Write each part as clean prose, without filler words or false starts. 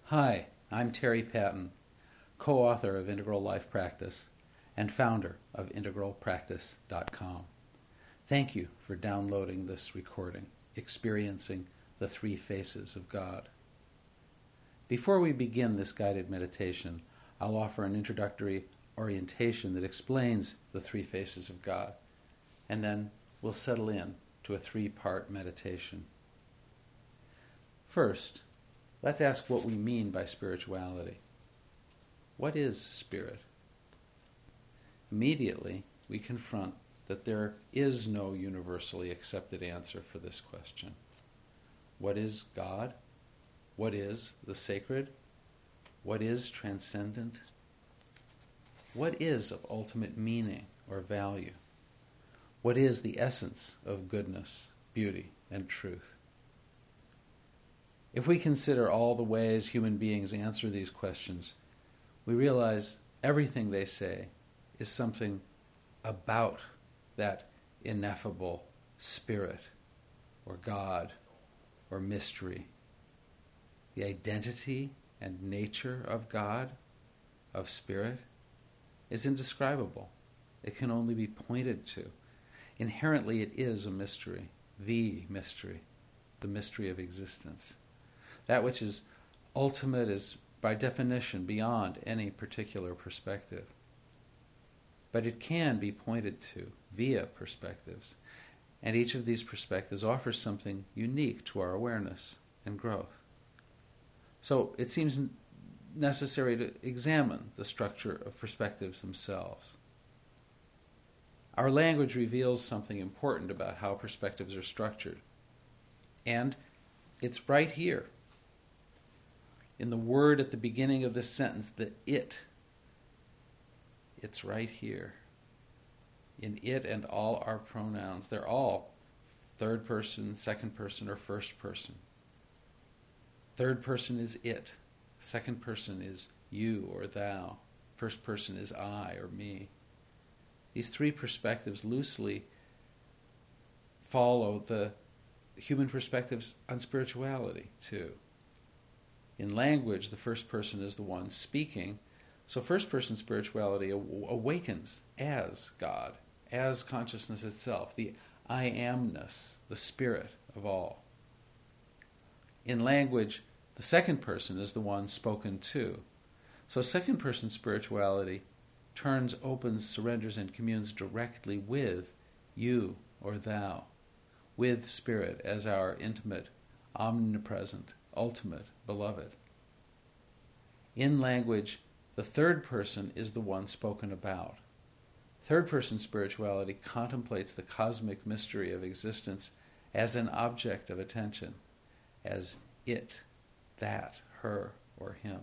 Hi, I'm Terry Patton, co-author of Integral Life Practice and founder of integralpractice.com. Thank you for downloading this recording, Experiencing the Three Faces of God. Before we begin this guided meditation, I'll offer an introductory orientation that explains the three faces of God, and then we'll settle in to a three-part meditation. First, let's ask what we mean by spirituality. What is spirit? Immediately, we confront that there is no universally accepted answer for this question. What is God? What is the sacred? What is transcendent? What is of ultimate meaning or value? What is the essence of goodness, beauty, and truth? If we consider all the ways human beings answer these questions, we realize everything they say is something about that ineffable spirit, or God, or mystery. The identity and nature of God, of spirit, is indescribable. It can only be pointed to. Inherently, it is a mystery, the mystery of existence. That which is ultimate is, by definition, beyond any particular perspective. But it can be pointed to via perspectives, and each of these perspectives offers something unique to our awareness and growth. So it seems necessary to examine the structure of perspectives themselves. Our language reveals something important about how perspectives are structured, and it's right here. In the word at the beginning of this sentence, the it's right here. In it and all our pronouns, they're all third person, second person, or first person. Third person is it. Second person is you or thou. First person is I or me. These three perspectives loosely follow the human perspectives on spirituality, too. In language, the first person is the one speaking, so first-person spirituality awakens as God, as consciousness itself, the I amness, the spirit of all. In language, the second person is the one spoken to, so second-person spirituality turns, opens, surrenders, and communes directly with you or thou, with spirit as our intimate, omnipresent, ultimate beloved. In language, the third person is the one spoken about. Third-person spirituality contemplates the cosmic mystery of existence as an object of attention, as it, that, her, or him.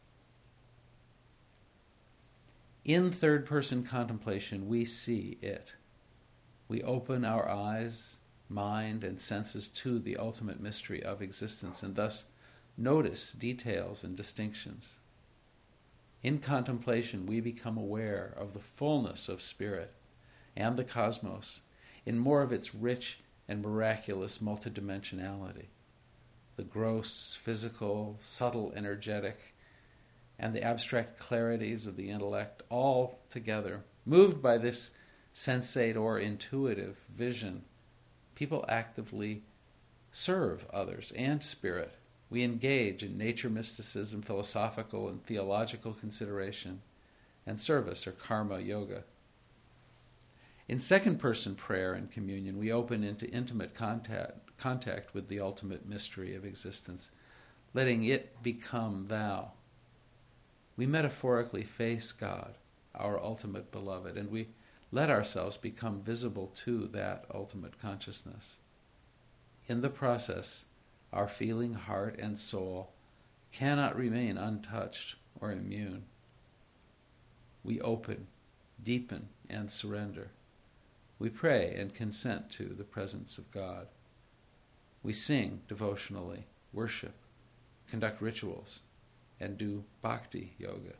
In third-person contemplation, we see it. We open our eyes, mind, and senses to the ultimate mystery of existence, and thus notice details and distinctions. In contemplation, we become aware of the fullness of spirit and the cosmos in more of its rich and miraculous multidimensionality. The gross, physical, subtle, energetic, and the abstract clarities of the intellect, all together, moved by this sensate or intuitive vision, people actively serve others and spirit. We engage in nature mysticism, philosophical and theological consideration, and service or karma yoga. In second-person prayer and communion, we open into intimate contact with the ultimate mystery of existence, letting it become thou. We metaphorically face God, our ultimate beloved, and we let ourselves become visible to that ultimate consciousness. In the process, our feeling heart and soul cannot remain untouched or immune. We open, deepen, and surrender. We pray and consent to the presence of God. We sing devotionally, worship, conduct rituals, and do bhakti yoga.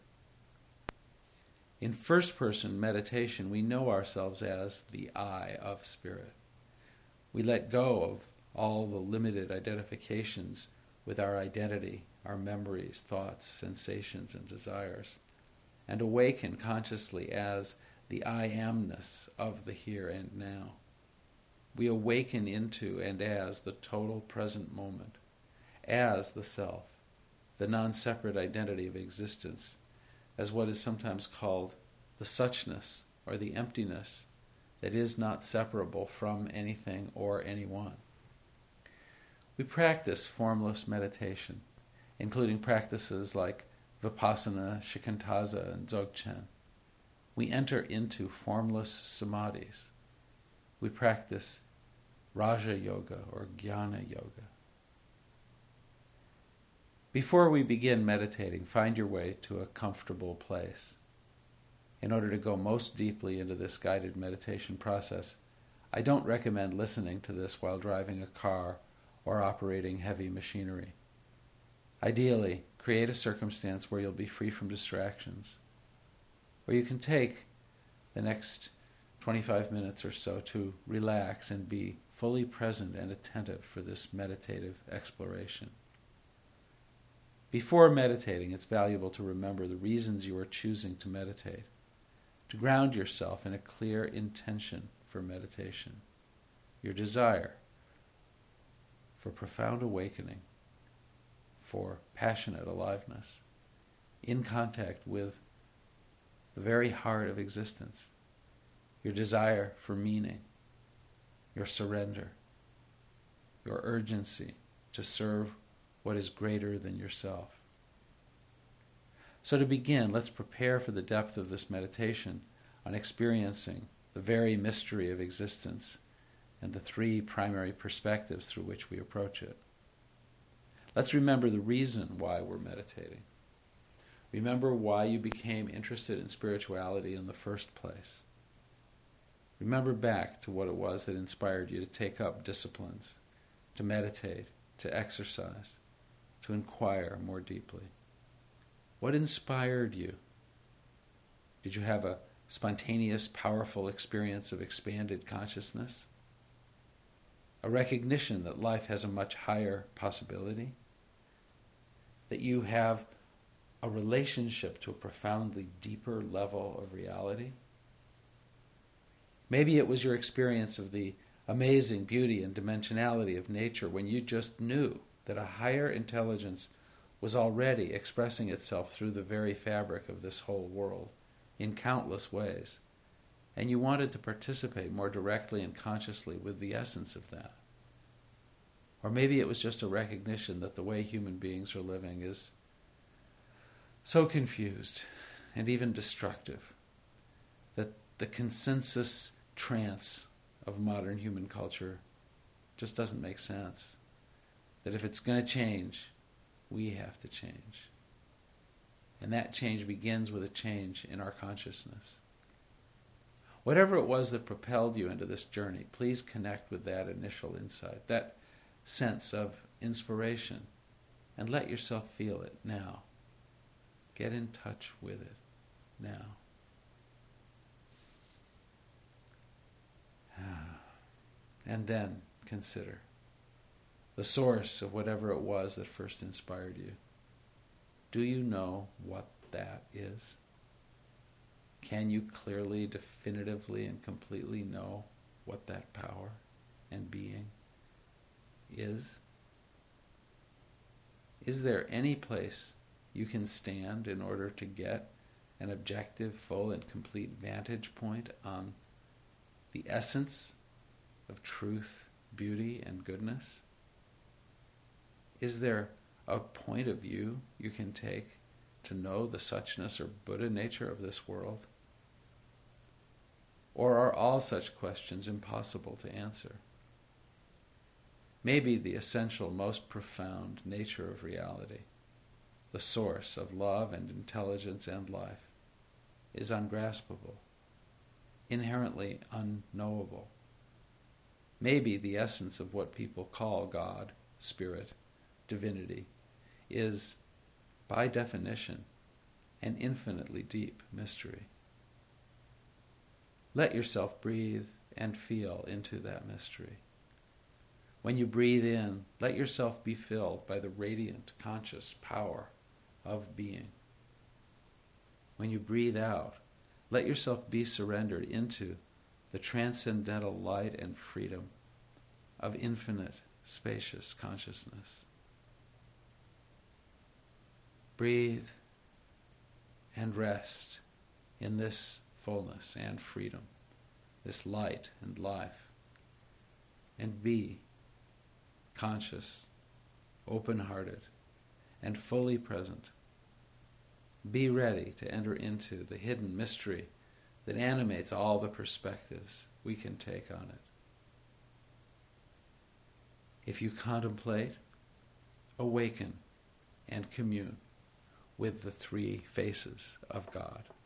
In first-person meditation, we know ourselves as the I of spirit. We let go of all the limited identifications with our identity, our memories, thoughts, sensations, and desires, and awaken consciously as the I amness of the here and now. We awaken into and as the total present moment, as the self, the non-separate identity of existence, as what is sometimes called the suchness or the emptiness that is not separable from anything or anyone. We practice formless meditation, including practices like Vipassana, Shikantaza, and Dzogchen. We enter into formless samadhis. We practice Raja Yoga or Jnana Yoga. Before we begin meditating, find your way to a comfortable place. In order to go most deeply into this guided meditation process, I don't recommend listening to this while driving a car or operating heavy machinery. Ideally, create a circumstance where you'll be free from distractions, where you can take the next 25 minutes or so to relax and be fully present and attentive for this meditative exploration. Before meditating, it's valuable to remember the reasons you are choosing to meditate, to ground yourself in a clear intention for meditation, your desire for profound awakening, for passionate aliveness, in contact with the very heart of existence, your desire for meaning, your surrender, your urgency to serve what is greater than yourself. So to begin, let's prepare for the depth of this meditation on experiencing the very mystery of existence and the three primary perspectives through which we approach it. Let's remember the reason why we're meditating. Remember why you became interested in spirituality in the first place. Remember back to what it was that inspired you to take up disciplines, to meditate, to exercise, to inquire more deeply. What inspired you? Did you have a spontaneous, powerful experience of expanded consciousness? A recognition that life has a much higher possibility? That you have a relationship to a profoundly deeper level of reality? Maybe it was your experience of the amazing beauty and dimensionality of nature when you just knew that a higher intelligence was already expressing itself through the very fabric of this whole world in countless ways, and you wanted to participate more directly and consciously with the essence of that. Or maybe it was just a recognition that the way human beings are living is so confused and even destructive that the consensus trance of modern human culture just doesn't make sense. That if it's going to change, we have to change. And that change begins with a change in our consciousness. Whatever it was that propelled you into this journey, please connect with that initial insight, that sense of inspiration, and let yourself feel it now. Get in touch with it now. And then consider the source of whatever it was that first inspired you. Do you know what that is? Can you clearly, definitively, and completely know what that power and being is? Is there any place you can stand in order to get an objective, full, and complete vantage point on the essence of truth, beauty, and goodness? Is there a point of view you can take to know the suchness or Buddha nature of this world? Or are all such questions impossible to answer? Maybe the essential, most profound nature of reality, the source of love and intelligence and life, is ungraspable, inherently unknowable. Maybe the essence of what people call God, spirit, divinity, is, by definition, an infinitely deep mystery. Let yourself breathe and feel into that mystery. When you breathe in, let yourself be filled by the radiant, conscious power of being. When you breathe out, let yourself be surrendered into the transcendental light and freedom of infinite, spacious consciousness. Breathe and rest in this fullness and freedom, this light and life, and be conscious, open-hearted, and fully present. Be ready to enter into the hidden mystery that animates all the perspectives we can take on it. If you contemplate, awaken and commune with the three faces of God.